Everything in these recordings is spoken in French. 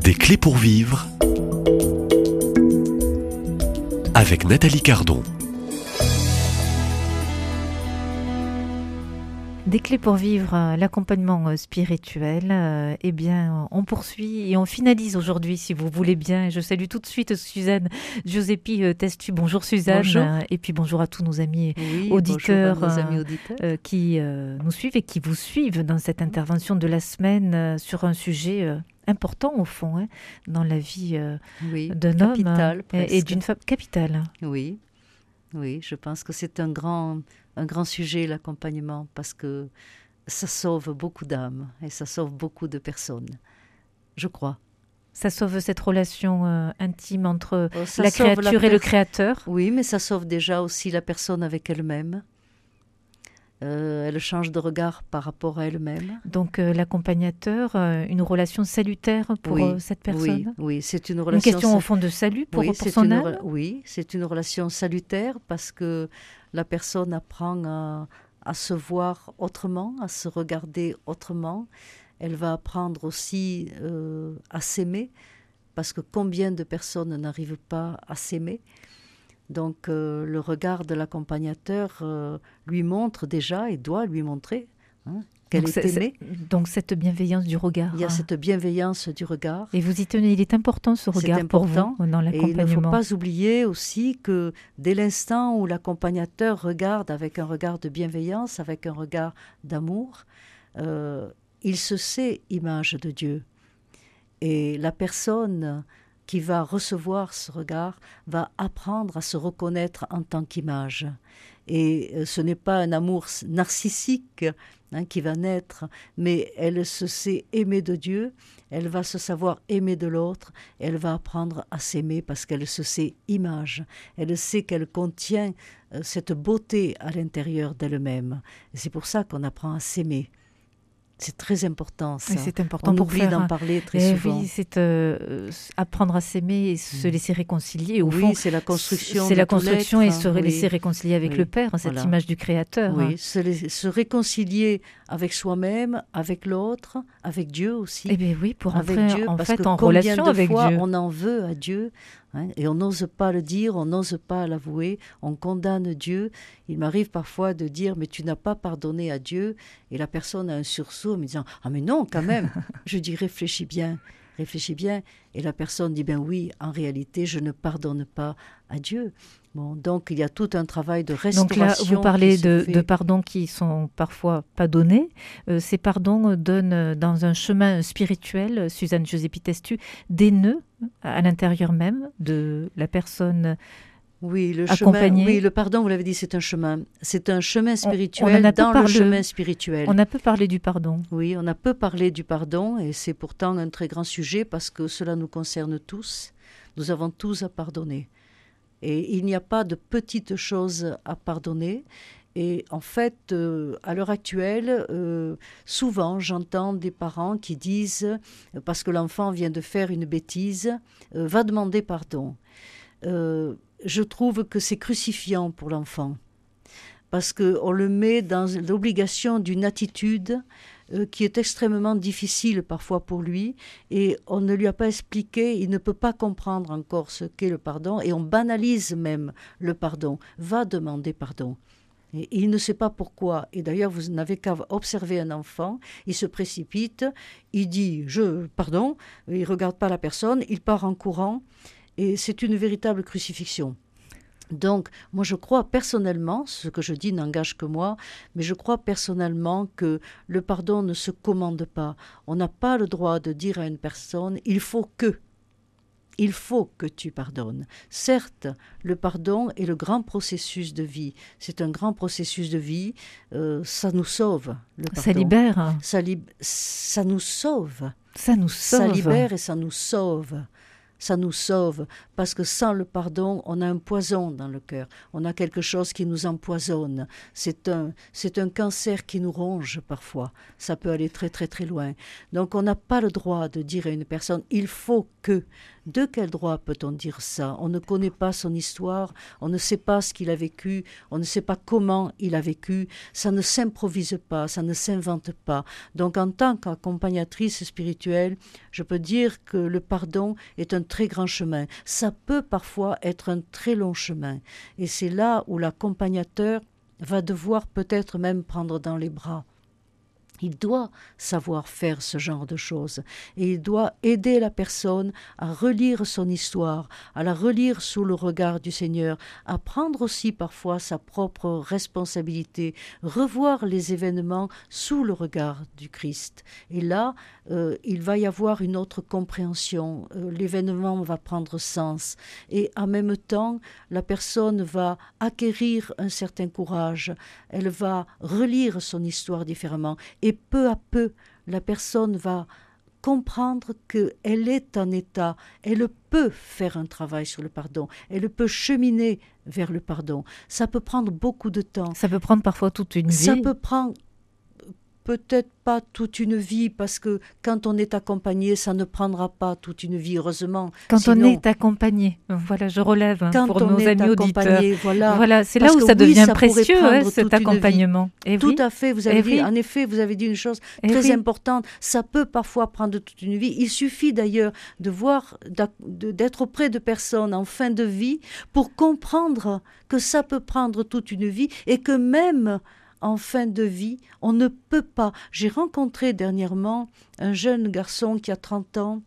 Des clés pour vivre avec Nathalie Cardon. Des clés pour vivre, l'accompagnement spirituel, eh bien, on poursuit et on finalise aujourd'hui, si vous voulez bien. Je salue tout de suite Suzanne Giuseppi Testu. Bonjour Suzanne. Bonjour. Et puis bonjour à tous nos amis auditeurs, qui nous suivent et qui vous suivent dans cette intervention de la semaine sur un sujet important au fond, dans la vie d'un homme et d'une femme capitale. Oui, je pense que c'est un grand sujet, l'accompagnement, parce que ça sauve beaucoup d'âmes et ça sauve beaucoup de personnes, je crois. Ça sauve cette relation intime entre la créature et le créateur. Oui, mais ça sauve déjà aussi la personne avec elle-même. Elle change de regard par rapport à elle-même. Donc l'accompagnateur, une relation salutaire pour cette personne. Oui, c'est une relation. Une question au fond de salut pour son âme. Oui, c'est une relation salutaire parce que la personne apprend à se voir autrement, à se regarder autrement. Elle va apprendre aussi à s'aimer, parce que combien de personnes n'arrivent pas à s'aimer? Donc le regard de l'accompagnateur lui montre déjà, et doit lui montrer qu'elle est aimée. Donc cette bienveillance du regard. Il y a cette bienveillance du regard. Et vous y tenez, il est important ce regard pour vous dans l'accompagnement. Et il ne faut pas oublier aussi que dès l'instant où l'accompagnateur regarde avec un regard de bienveillance, avec un regard d'amour, il se sait image de Dieu. Et la personne qui va recevoir ce regard va apprendre à se reconnaître en tant qu'image. Et ce n'est pas un amour narcissique qui va naître, mais elle se sait aimée de Dieu, elle va se savoir aimer de l'autre, elle va apprendre à s'aimer parce qu'elle se sait image. Elle sait qu'elle contient cette beauté à l'intérieur d'elle-même. Et c'est pour ça qu'on apprend à s'aimer. C'est très important, ça. Et c'est important on oublie d'en parler très souvent. Oui, c'est apprendre à s'aimer et se laisser réconcilier. Au fond, c'est la construction. C'est la construction et se laisser réconcilier avec le Père, cette image du Créateur. Oui, se réconcilier avec soi-même, avec l'autre, avec Dieu aussi. Eh bien oui, pour avec entrer Dieu, en parce fait que en relation avec fois, Dieu. On en veut à Dieu. Et on n'ose pas le dire, on n'ose pas l'avouer, on condamne Dieu. Il m'arrive parfois de dire « mais tu n'as pas pardonné à Dieu » et la personne a un sursaut en me disant « ah mais non, quand même !» Je dis « réfléchis bien ». Et la personne dit « ben oui, en réalité, je ne pardonne pas à Dieu ». Bon, donc il y a tout un travail de restauration. Donc là, vous parlez de pardons qui sont parfois pas donnés. Ces pardons donnent dans un chemin spirituel, Suzanne Giuseppi Testu, des nœuds à l'intérieur même de la personne accompagnée. Oui, le pardon, vous l'avez dit, c'est un chemin. C'est un chemin spirituel le chemin spirituel. On a peu parlé du pardon. Oui, on a peu parlé du pardon et c'est pourtant un très grand sujet parce que cela nous concerne tous. Nous avons tous à pardonner. Et il n'y a pas de petites choses à pardonner. Et en fait, à l'heure actuelle, souvent j'entends des parents qui disent, parce que l'enfant vient de faire une bêtise, va demander pardon. Je trouve que c'est crucifiant pour l'enfant, parce qu'on le met dans l'obligation d'une attitude qui est extrêmement difficile parfois pour lui, et on ne lui a pas expliqué, il ne peut pas comprendre encore ce qu'est le pardon, et on banalise même le pardon. Va demander pardon. Et il ne sait pas pourquoi. Et d'ailleurs, vous n'avez qu'à observer un enfant, il se précipite, il dit « pardon », il ne regarde pas la personne, il part en courant, et c'est une véritable crucifixion. Donc, moi je crois personnellement, ce que je dis n'engage que moi, mais je crois personnellement que le pardon ne se commande pas. On n'a pas le droit de dire à une personne « il faut que tu pardonnes ». Certes, le pardon est le grand processus de vie. C'est un grand processus de vie. Ça nous sauve, le pardon. Ça libère. Ça nous sauve. Ça nous sauve. Ça libère et ça nous sauve. ça nous sauve, parce que sans le pardon, on a un poison dans le cœur, on a quelque chose qui nous empoisonne, c'est un cancer qui nous ronge parfois, ça peut aller très très très loin. Donc on n'a pas le droit de dire à une personne, il faut que... De quel droit peut-on dire ça? On ne connaît pas son histoire, on ne sait pas ce qu'il a vécu, on ne sait pas comment il a vécu, ça ne s'improvise pas, ça ne s'invente pas. Donc en tant qu'accompagnatrice spirituelle, je peux dire que le pardon est un très grand chemin. Ça peut parfois être un très long chemin. Et c'est là où l'accompagnateur va devoir peut-être même prendre dans les bras. Il doit savoir faire ce genre de choses et il doit aider la personne à relire son histoire, à la relire sous le regard du Seigneur, à prendre aussi parfois sa propre responsabilité, revoir les événements sous le regard du Christ. Et là, il va y avoir une autre compréhension, l'événement va prendre sens et en même temps, la personne va acquérir un certain courage, elle va relire son histoire différemment. Et peu à peu, la personne va comprendre qu'elle est en état, elle peut faire un travail sur le pardon, elle peut cheminer vers le pardon. Ça peut prendre beaucoup de temps. Ça peut prendre parfois toute une vie. Ça peut prendre peut-être pas toute une vie, parce que quand on est accompagné, ça ne prendra pas toute une vie, heureusement. Quand Sinon, on est accompagné, voilà, je relève pour nos amis auditeurs. Voilà, c'est là où ça devient précieux, cet accompagnement. Et tout à fait, vous avez dit, en effet, vous avez dit une chose très importante, ça peut parfois prendre toute une vie. Il suffit d'ailleurs de voir, d'être auprès de personnes en fin de vie pour comprendre que ça peut prendre toute une vie et que même en fin de vie, on ne peut pas. J'ai rencontré dernièrement un jeune garçon qui a 30 ans,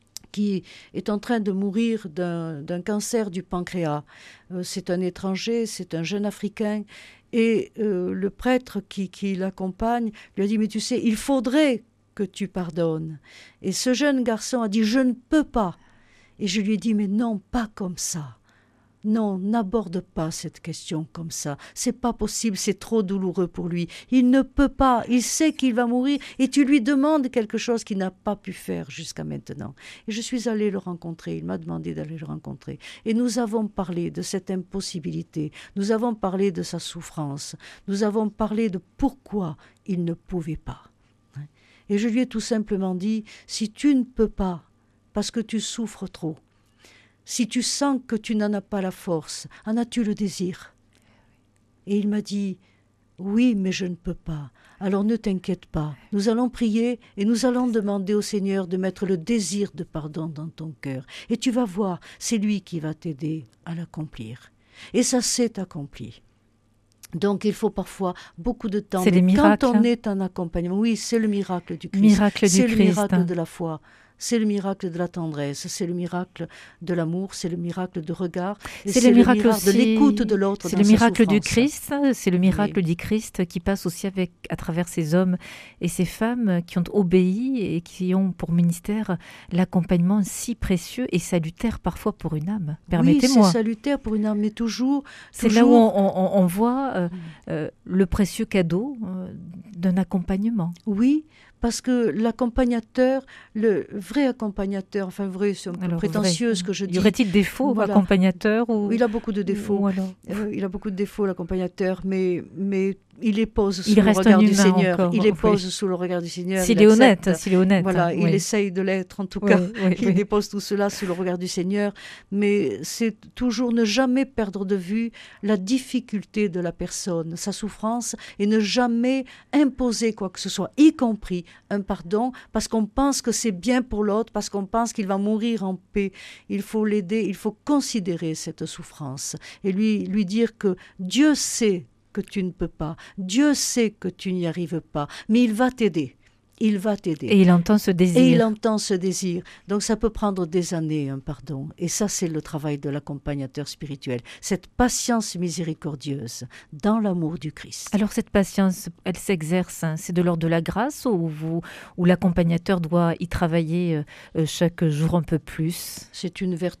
qui est en train de mourir d'un cancer du pancréas. C'est un étranger, c'est un jeune Africain. Et le prêtre qui l'accompagne lui a dit « Mais tu sais, il faudrait que tu pardonnes. » Et ce jeune garçon a dit « Je ne peux pas. » Et je lui ai dit « Mais non, pas comme ça. Non, n'aborde pas cette question comme ça. C'est pas possible, c'est trop douloureux pour lui. Il ne peut pas, il sait qu'il va mourir et tu lui demandes quelque chose qu'il n'a pas pu faire jusqu'à maintenant. » Et je suis allée le rencontrer, il m'a demandé d'aller le rencontrer. Et nous avons parlé de cette impossibilité, nous avons parlé de sa souffrance, nous avons parlé de pourquoi il ne pouvait pas. Et je lui ai tout simplement dit, si tu ne peux pas, parce que tu souffres trop, si tu sens que tu n'en as pas la force, en as-tu le désir? Et il m'a dit, oui, mais je ne peux pas. Alors ne t'inquiète pas, nous allons prier et nous allons demander au Seigneur de mettre le désir de pardon dans ton cœur. Et tu vas voir, c'est lui qui va t'aider à l'accomplir. Et ça s'est accompli. Donc il faut parfois beaucoup de temps. C'est les miracles. Quand on est en accompagnement, oui, c'est le miracle du Christ. C'est le miracle de la foi. C'est le miracle de la tendresse, c'est le miracle de l'amour, c'est le miracle de regard, c'est le miracle de l'écoute de l'autre. C'est le miracle du Christ, c'est le miracle du Christ qui passe aussi à travers ces hommes et ces femmes qui ont obéi et qui ont pour ministère l'accompagnement si précieux et salutaire parfois pour une âme. Permettez-moi. Oui, c'est salutaire pour une âme, mais toujours... C'est là où on voit le précieux cadeau d'un accompagnement. Oui, parce que l'accompagnateur, le vrai accompagnateur, enfin vrai, c'est un peu prétentieux ce que je dis. Y aurait-il des faux accompagnateurs ou... Il a beaucoup de défauts. Il a beaucoup de défauts, l'accompagnateur, mais il les pose sous le regard du Seigneur. Encore, il les pose sous le regard du Seigneur. S'il est honnête. Voilà, il essaye de l'être en tout cas. Il dépose tout cela sous le regard du Seigneur. Mais c'est toujours ne jamais perdre de vue la difficulté de la personne, sa souffrance, et ne jamais imposer quoi que ce soit, y compris un pardon, parce qu'on pense que c'est bien pour l'autre, parce qu'on pense qu'il va mourir en paix. Il faut l'aider, il faut considérer cette souffrance et lui dire que Dieu sait que tu ne peux pas. Dieu sait que tu n'y arrives pas, mais il va t'aider. Il va t'aider. Et il entend ce désir. Et il entend ce désir. Donc ça peut prendre des années, un pardon. Et ça, c'est le travail de l'accompagnateur spirituel. Cette patience miséricordieuse dans l'amour du Christ. Alors cette patience, elle s'exerce, c'est de l'ordre de la grâce ou l'accompagnateur doit y travailler chaque jour un peu plus? C'est une vertu.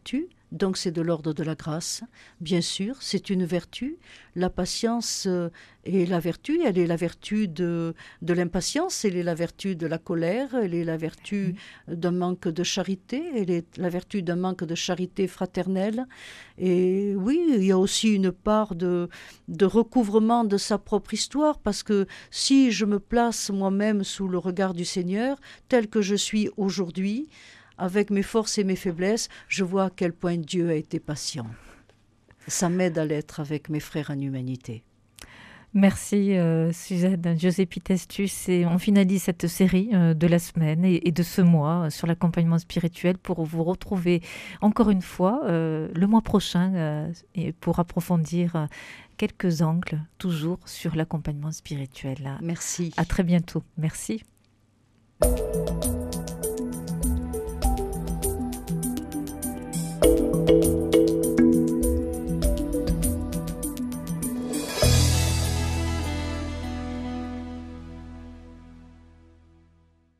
Donc c'est de l'ordre de la grâce, bien sûr, c'est une vertu. La patience est la vertu, elle est la vertu de l'impatience, elle est la vertu de la colère, elle est la vertu d'un manque de charité, elle est la vertu d'un manque de charité fraternelle. Et oui, il y a aussi une part de recouvrement de sa propre histoire, parce que si je me place moi-même sous le regard du Seigneur, tel que je suis aujourd'hui, avec mes forces et mes faiblesses, je vois à quel point Dieu a été patient. Ça m'aide à l'être avec mes frères en humanité. Merci Suzanne José-Pitestus. Et on finalise cette série de la semaine et de ce mois sur l'accompagnement spirituel pour vous retrouver encore une fois le mois prochain et pour approfondir quelques angles toujours sur l'accompagnement spirituel. Merci. À très bientôt. Merci.